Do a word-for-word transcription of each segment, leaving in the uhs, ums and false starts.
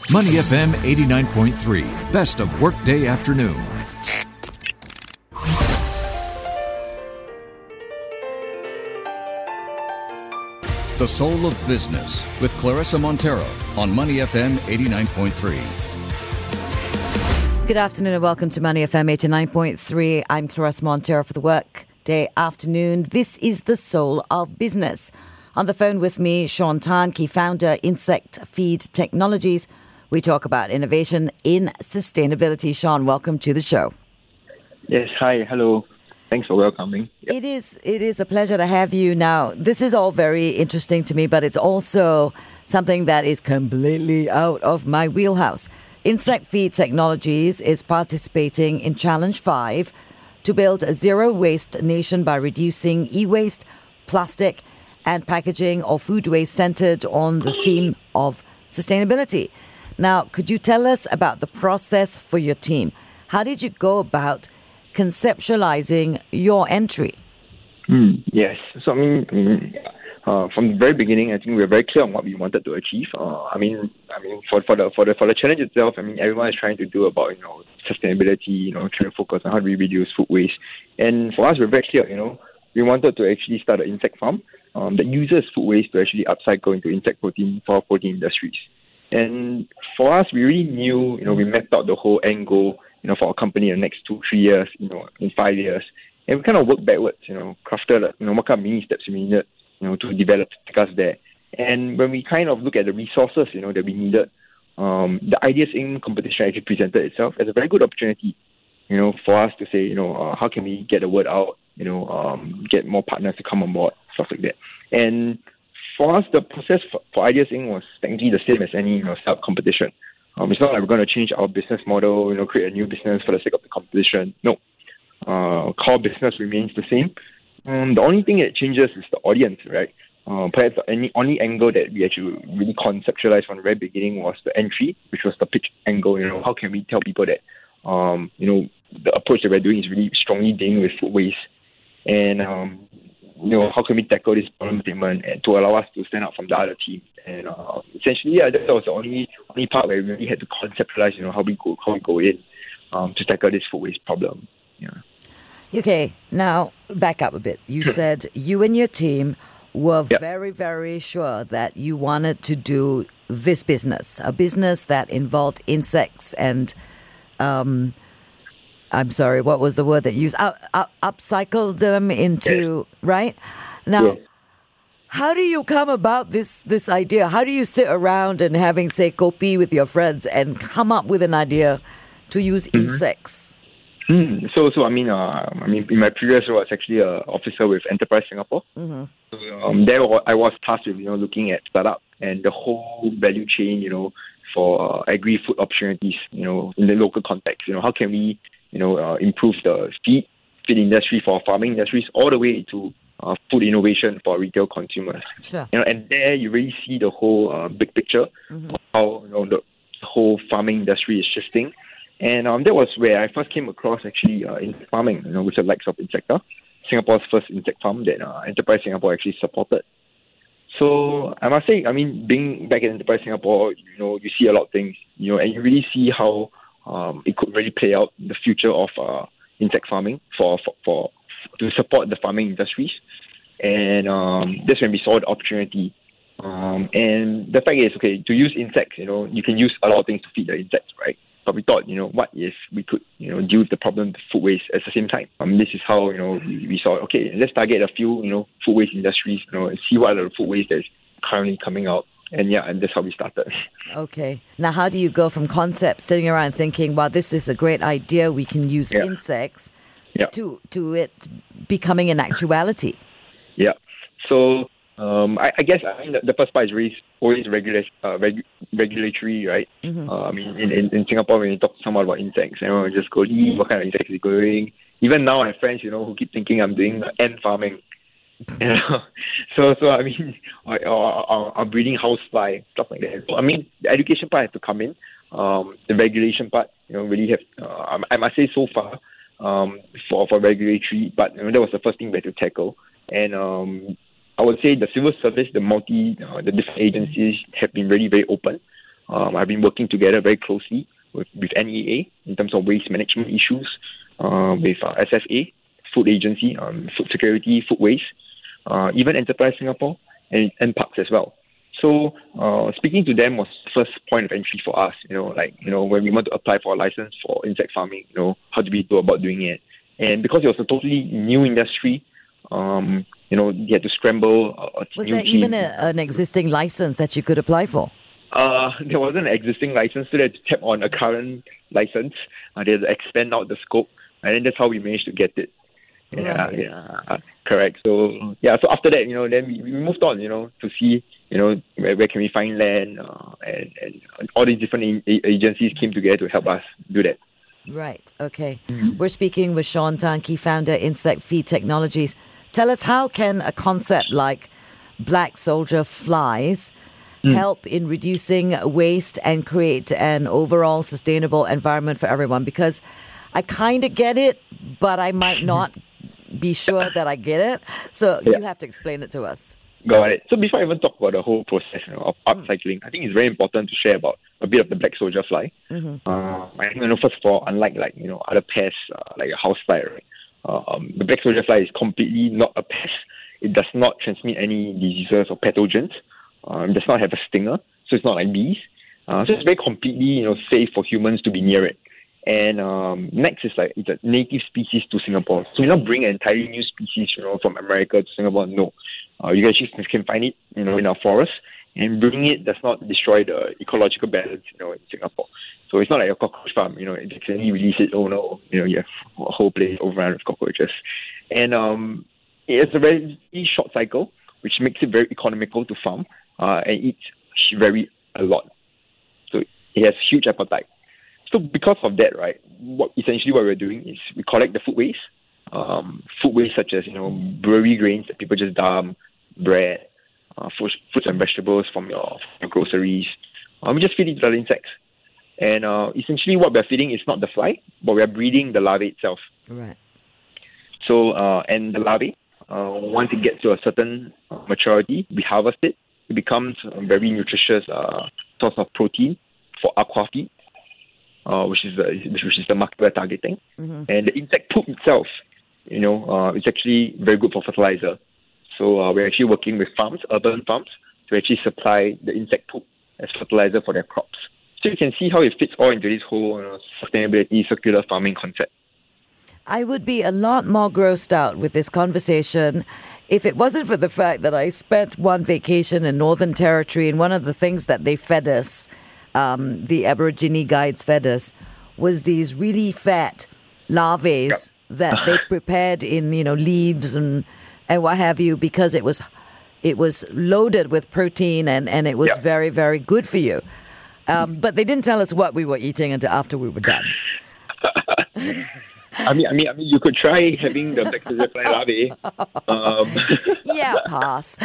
Money F M eighty-nine point three, best of workday afternoon. The Soul of Business with Clarissa Montero on Money F M eighty-nine point three. Good afternoon and welcome to Money F M eighty-nine point three. I'm Clarissa Montero for the Workday Afternoon. This is the Soul of Business. On the phone with me, Sean Tan, key founder, Insect Feed Technologies. We talk about innovation in sustainability. Sean, welcome to the show. Yes, hi, hello. Thanks for welcoming. Yep. It is it is a pleasure to have you. Now, this is all very interesting to me, but it's also something that is completely out of my wheelhouse. Insect Feed Technologies is participating in Challenge five to build a zero-waste nation by reducing e-waste, plastic, and packaging or food waste centered on the theme of sustainability. Now, could you tell us about the process for your team? How did you go about conceptualizing your entry? Mm, yes. So, I mean, I mean uh, from the very beginning, I think we were very clear on what we wanted to achieve. Uh, I mean, I mean, for for the for the for the challenge itself, I mean, everyone is trying to do about you know sustainability, you know, trying to focus on how do we reduce food waste. And for us, we're very clear. You know, we wanted to actually start an insect farm um, that uses food waste to actually upcycle into insect protein for protein industries. And for us, we really knew, you know, we mapped out the whole end goal, you know, for our company in the next two, three years, you know, in five years. And we kind of worked backwards, you know, crafted, you know, what kind of mini steps we needed, you know, to develop to take us there. And when we kind of look at the resources, you know, that we needed, um, the Ideas Incorporated competition actually presented itself as a very good opportunity, you know, for us to say, you know, uh, how can we get the word out, you know, um, get more partners to come on board, stuff like that. And for us, the process for, for Ideas Incorporated was technically the same as any, you know, startup competition. Um, it's not like we're going to change our business model, you know, create a new business for the sake of the competition. No. Uh, core business remains the same. Um, the only thing that changes is the audience, right? Uh, perhaps the only, only angle that we actually really conceptualized from the very beginning was the entry, which was the pitch angle. You know, how can we tell people that, um, you know, the approach that we're doing is really strongly dealing with food waste, and um, you know, how can we tackle this problem statement and to allow us to stand out from the other team. And uh, essentially, yeah, that was the only only part where we really had to conceptualize, you know, how we go how we go in um, to tackle this food waste problem. Yeah. Okay, now back up a bit. You said you and your team were yep. very, very sure that you wanted to do this business, a business that involved insects and, um, I'm sorry, what was the word that you used? Up, up, upcycle them into, yes. right? Now, yes. how do you come about this this idea? How do you sit around and having, say, kopi with your friends and come up with an idea to use mm-hmm. insects? Mm. So, so I mean, uh, I mean, in my previous role, I was actually an officer with Enterprise Singapore. Mm-hmm. So, um, there I was tasked with, you know, looking at startup and the whole value chain, you know, for uh, agri-food opportunities, you know, in the local context. You know, how can we, you know, uh, improve the feed feed industry for farming industries all the way to uh, food innovation for retail consumers. Sure. You know, and there you really see the whole uh, big picture mm-hmm. of how you know the whole farming industry is shifting. And um, that was where I first came across actually uh, in farming, you know, with the likes of Insecta, Singapore's first insect farm that uh, Enterprise Singapore actually supported. So I must say, I mean, being back at Enterprise Singapore, you know, you see a lot of things, you know, and you really see how um, it could really play out in the future of uh, insect farming for, for, for to support the farming industries. And um, that's when we saw the opportunity. Um, and the fact is, okay, to use insects, you know, you can use a lot of things to feed the insects, right? But we thought, you know, what if we could, you know, deal with the problem of food waste at the same time? Um, this is how, you know, we, we saw, okay, let's target a few, you know, food waste industries, you know, and see what are the food waste that's currently coming out. And yeah, and that's how we started. Okay. Now, how do you go from concept, sitting around thinking, wow, this is a great idea, we can use yeah. insects, yeah. to to it becoming an actuality? Yeah. So um, I, I guess I mean the, the first part is really always regula- uh, reg- regulatory, right? Mm-hmm. Uh, I mean, in, in, in Singapore, when you talk to someone about insects, everyone will just go, what kind of insects is going? Even now, I have friends, you know, who keep thinking I'm doing ant farming. You know? so, so I mean, or, or, or breeding housefly, stuff like that. So, I mean, the education part has to come in. Um, the regulation part, you know, really have, uh, I must say so far, um, for, for regulatory, but you know, that was the first thing we had to tackle. And um, I would say the civil service, the multi, uh, the different agencies have been really very open Um, I've been working together very closely with, with N E A in terms of waste management issues, uh, with uh, S F A, Food Agency, um, Food Security, Food Waste, uh, even Enterprise Singapore, and, and Parks as well. So uh, speaking to them was the first point of entry for us. You know, like you know, when we want to apply for a license for insect farming, you know, how do we go about doing it? And because it was a totally new industry, um, you know, you had to scramble. Uh, was new there team. even a, an existing license that you could apply for? Uh, there wasn't an existing license, so they had to tap on a current license. Uh, they had to expand out the scope, and then that's how we managed to get it. Yeah, Right. yeah, correct. So yeah, so after that, you know, then we, we moved on, you know, to see, you know, where, where can we find land, uh, and, and all these different a- agencies came together to help us do that. Right. Okay. Mm. We're speaking with Sean Tan, key founder, Insect Feed Technologies. Tell us, how can a concept like black soldier flies mm. help in reducing waste and create an overall sustainable environment for everyone? Because I kind of get it, but I might not be sure that I get it. So yeah. you have to explain it to us. Got it. So before I even talk about the whole process, you know, of upcycling, I think it's very important to share about a bit of the black soldier fly. Mm-hmm. Uh, I think, you know, first of all, unlike like you know other pests uh, like a house fly, right? Um, the black soldier fly is completely not a pest. It does not transmit any diseases or pathogens. Um, it does not have a stinger, so it's not like bees. Uh, so it's very completely you know safe for humans to be near it. And um, next is like it's a native species to Singapore. So we don't bring an entirely new species, you know, from America to Singapore. No, uh, you guys just can find it, you know, in our forests. And bringing it does not destroy the ecological balance, you know, in Singapore. So it's not like a cockroach farm, you know, it can release it. Oh no, you know, you have a whole place overrun with cockroaches. And um, it's a very short cycle, which makes it very economical to farm, uh, and eats very a lot. So it has huge appetite. So because of that, right, what essentially what we're doing is we collect the food waste, um, food waste such as, you know, brewery grains that people just dump, bread, uh, fruits, fruits and vegetables from your, from your groceries. Uh, we just feed it to the insects. And uh, essentially what we're feeding is not the fly, but we're breeding the larvae itself. Right. So, uh, and the larvae, uh, once it gets to a certain uh, maturity, we harvest it. It becomes a very nutritious uh, source of protein for aqua feed. Uh, which is the which is the market we're targeting, mm-hmm. and the insect poop itself, you know, uh, it's actually very good for fertilizer. So uh, we're actually working with farms, urban farms, to actually supply the insect poop as fertilizer for their crops. So you can see how it fits all into this whole you know, sustainability, circular farming concept. I would be a lot more grossed out with this conversation if it wasn't for the fact that I spent one vacation in Northern Territory, and one of the things that they fed us, Um, the Aborigine guides fed us, was these really fat larvae yep. that they prepared in, you know, leaves and and what have you, because it was it was loaded with protein and, and it was yep. very, very good for you. Um, but they didn't tell us what we were eating until after we were done. I mean, I mean, I mean, you could try having the black soldier fly larvae. Um. Yeah, pass.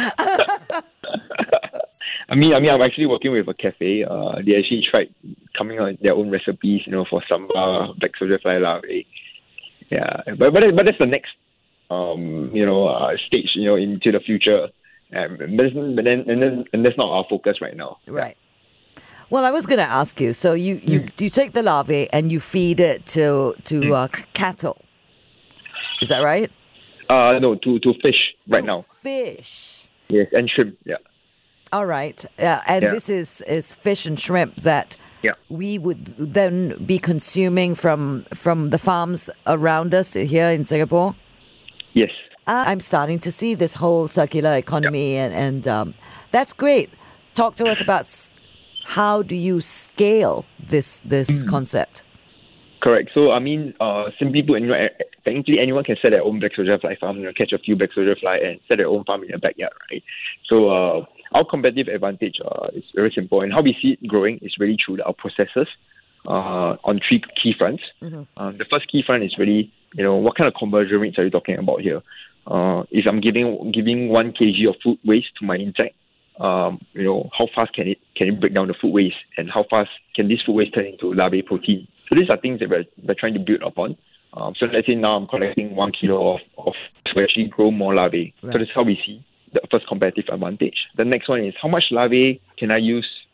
I mean, I mean, I'm actually working with a cafe. Uh, they actually tried coming out with their own recipes, you know, for samba, black soldier fly larvae. Yeah, but but but that's the next, um, you know, uh, stage, you know, into the future. Um, but, but then and then and that's not our focus right now. Right. Well, I was going to ask you. So you, you, mm. you take the larvae and you feed it to to mm. uh, cattle. Is that right? Uh, no, to to fish right to now. Fish. Yes, and shrimp. Yeah. All right. Uh, and yeah. this is, is fish and shrimp that yeah. we would then be consuming from from the farms around us here in Singapore? Yes. Uh, I'm starting to see this whole circular economy, yeah. and, and um, that's great. Talk to us about s- how do you scale this this mm. concept? Correct. So, I mean, uh, simply put, you know, technically anyone can set their own black soldier fly farm, you know, catch a few black soldier fly and set their own farm in their backyard, right? So, uh, our competitive advantage uh, is very simple, and how we see it growing is really through our processes uh, on three key fronts. Mm-hmm. Um, the first key front is really, you know, what kind of conversion rates are you talking about here? Uh, if I'm giving giving one kilogram of food waste to my insect, um, you know, how fast can it can it break down the food waste, and how fast can this food waste turn into larvae protein? So these are things that we're, we're trying to build upon. Um, so let's say now I'm collecting one kilo of, of to actually grow more larvae. Right. So that's how we see the first competitive advantage. The next one is how much larvae can I use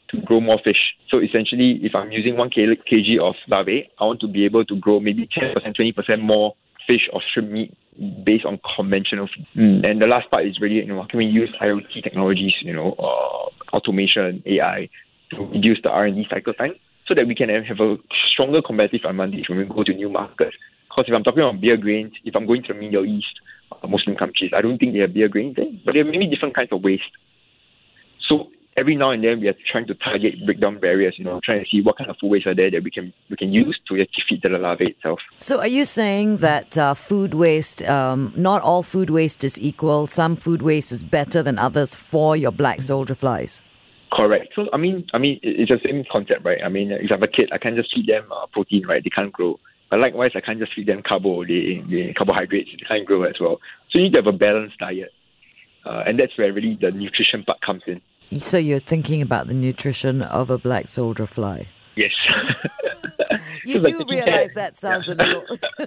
to grow more fish. So essentially, if I'm using one kg of larvae, I want to be able to grow maybe ten percent, twenty percent more fish or shrimp meat based on conventional feed. Mm. And the last part is really, you know, how can we use IoT technologies, you know, uh, automation, A I, to reduce the R and D cycle time so that we can have a stronger competitive advantage when we go to new markets. Because if I'm talking about beer grains, if I'm going to the Middle East, uh, Muslim countries, I don't think they have beer grains there, but there are many different kinds of waste. So every now and then we are trying to target, break down barriers, you know, trying to see what kind of food waste are there that we can we can use to actually feed the larvae itself. So are you saying that uh, food waste, um, not all food waste is equal, some food waste is better than others for your black soldier flies? Correct. So, I mean, I mean, it's the same concept, right? I mean, if I have a kid, I can't just feed them uh, protein, right? They can't grow. But likewise, I can't just feed them carbo, they, they, carbohydrates, they can't grow as well. So you need to have a balanced diet. Uh, and that's where really the nutrition part comes in. So you're thinking about the nutrition of a black soldier fly? Yes. You so do like realize care. that sounds a little...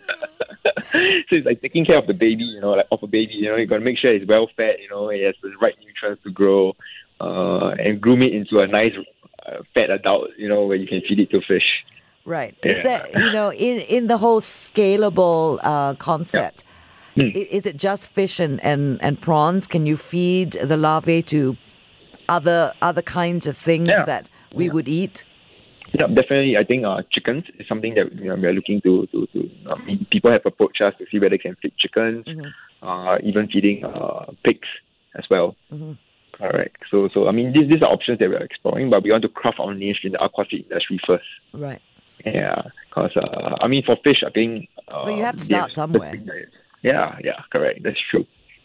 So it's like taking care of the baby, you know, like of a baby, you know, you got to make sure it's well fed, you know, it has the right nutrients to grow, uh, and groom it into a nice uh, fat adult, you know, where you can feed it to fish. Right. Yeah. Is that, you know, in, in the whole scalable uh, concept, yeah. mm. is it just fish and, and, and prawns? Can you feed the larvae to other other kinds of things yeah. that we yeah. would eat? Yeah, definitely. I think uh, chickens is something that you know, we are looking to. to, to I mean, people have approached us to see whether they can feed chickens, mm-hmm. uh, even feeding uh, pigs as well. Mm-hmm. Correct. So, so I mean, these these are options that we are exploring, but we want to craft our niche in the aquafeed industry first. Right. Yeah, because uh, I mean, for fish, I think. Uh, well, you have to start somewhere. Yeah, yeah, correct. That's true.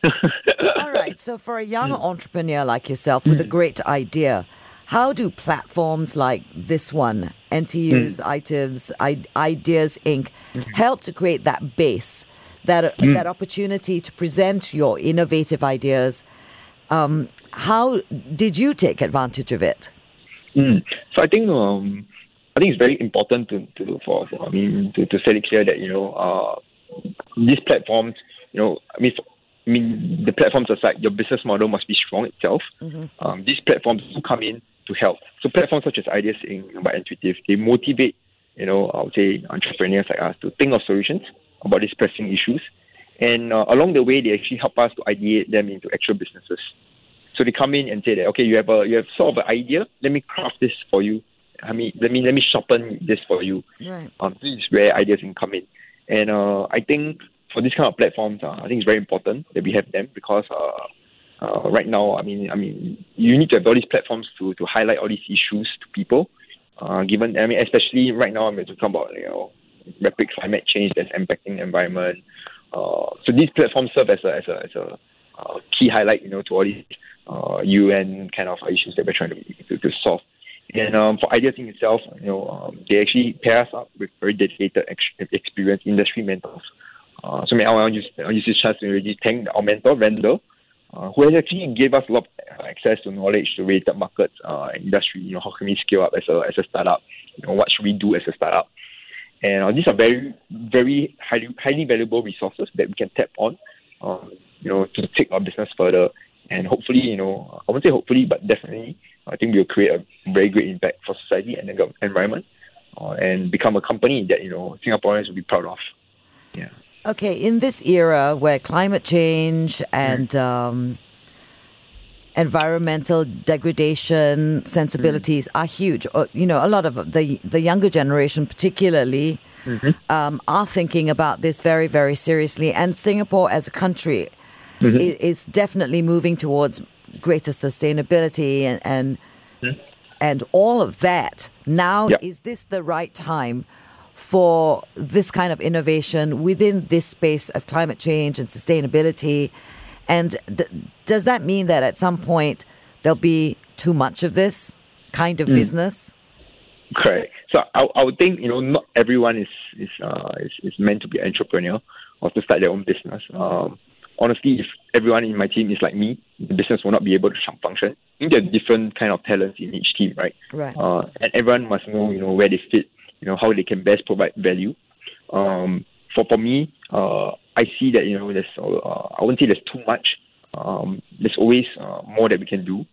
All right. So, for a young mm. entrepreneur like yourself with mm. a great idea, how do platforms like this one, N T U's mm. Items, I- Ideas Incorporated, mm-hmm. help to create that base, that mm. that opportunity to present your innovative ideas? Um, how did you take advantage of it? Mm. So, I think um, I think it's very important to, to for, for I mean to, to set it clear that you know uh, these platforms, you know, I mean. For, I mean, the platforms aside, your business model must be strong itself. Mm-hmm. Um, these platforms do come in to help. So platforms such as Ideas Incorporated by Intuitive, they motivate, you know, I would say entrepreneurs like us to think of solutions about these pressing issues. And uh, along the way, they actually help us to ideate them into actual businesses. So they come in and say that, okay, you have a you have sort of an idea. Let me craft this for you. I mean, let me let me sharpen this for you. Right. Um, this is where Ideas Incorporated come in. And uh, I think for these kind of platforms, uh, I think it's very important that we have them because uh, uh, right now, I mean, I mean, you need to have all these platforms to, to highlight all these issues to people. Uh, given, I mean, especially right now, I'm talking about you know rapid climate change that's impacting the environment. Uh, so these platforms serve as a as a as a uh, key highlight, you know, to all these uh, U N kind of issues that we're trying to to, to solve. And um, for Ideas Incorporated itself, you know, um, they actually pair us up with very dedicated, ex- experienced industry mentors. Uh, so I want to use, I use this chance to really thank our mentor, Randall, uh, who has actually gave us a lot of access to knowledge to related markets uh, and industry. You know, how can we scale up as a as a startup? You know, what should we do as a startup? And uh, these are very, very highly highly valuable resources that we can tap on, um, you know, to take our business further. And hopefully, you know, I won't say hopefully, but definitely, I think we'll create a very great impact for society and the environment, uh, and become a company that you know Singaporeans will be proud of. Yeah. Okay, in this era where climate change and um, environmental degradation sensibilities mm. are huge, or, you know, a lot of the the younger generation, particularly, mm-hmm. um, are thinking about this very, very seriously. And Singapore, as a country, mm-hmm. is, is definitely moving towards greater sustainability and and, mm. and all of that. Now, yep. is this the right time for this kind of innovation within this space of climate change and sustainability? And d- does that mean that at some point there'll be too much of this kind of mm. business? Correct. So I, I would think, you know, not everyone is is, uh, is is meant to be an entrepreneur or to start their own business. Mm. Um, honestly, if everyone in my team is like me, the business will not be able to function. I think there are different kind of talents in each team, right? Right. Uh, and everyone must know, you know, where they fit, you know, how they can best provide value. Um, for for me, uh, I see that, you know, there's, uh, I wouldn't say there's too much. Um, there's always uh, more that we can do.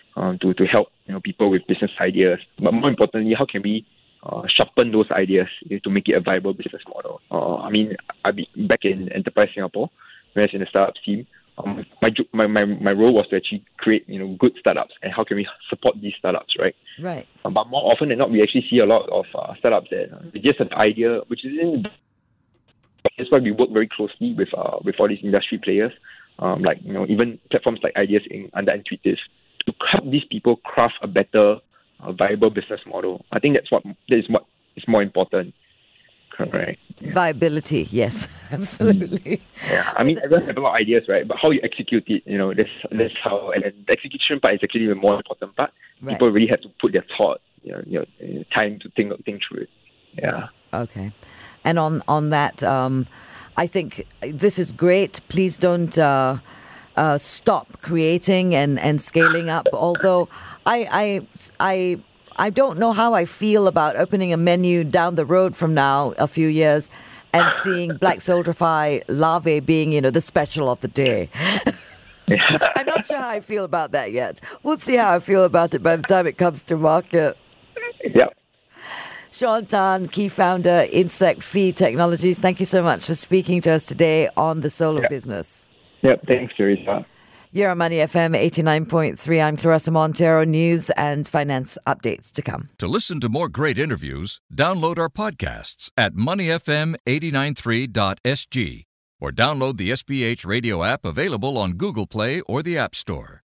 um, to to help you know people with business ideas. But more importantly, how can we uh, sharpen those ideas you know, to make it a viable business model? Uh, I mean, I be back in Enterprise Singapore, when I was in the startup team. Um, my, my my my role was to actually create you know good startups, and how can we support these startups, right? Right. Um, but more often than not, we actually see a lot of uh, startups that uh, they just have an idea, which is in. That's why we work very closely with uh, with all these industry players, um, like you know even platforms like Ideas Incorporated under Intuitive, to help these people craft a better, uh, viable business model. I think that's what that is what is more important. Correct. Yeah. Viability, yes, absolutely. Yeah, I mean everyone have a lot of ideas, right? But how you execute it, you know, that's that's how. And then the execution part is actually the more important part. Right. People really have to put their thought, you know, you know time to think think through it. Yeah. Okay. And on, on that, um, I think this is great. Please don't uh, uh, stop creating and, and scaling up. Although I, I, I, I don't know how I feel about opening a menu down the road from now, a few years, and seeing Black Soldier Five Larvae being, you know, the special of the day. I'm not sure how I feel about that yet. We'll see how I feel about it by the time it comes to market. Yeah. Sean Tan, key founder, Insect Feed Technologies. Thank you so much for speaking to us today on The Soul of Yep. Business. Yep, thanks, Teresa. You're on Money F M eighty-nine point three. I'm Clarissa Montero. News and finance updates to come. To listen to more great interviews, download our podcasts at money f m eight nine three dot s g or download the S B H radio app available on Google Play or the App Store.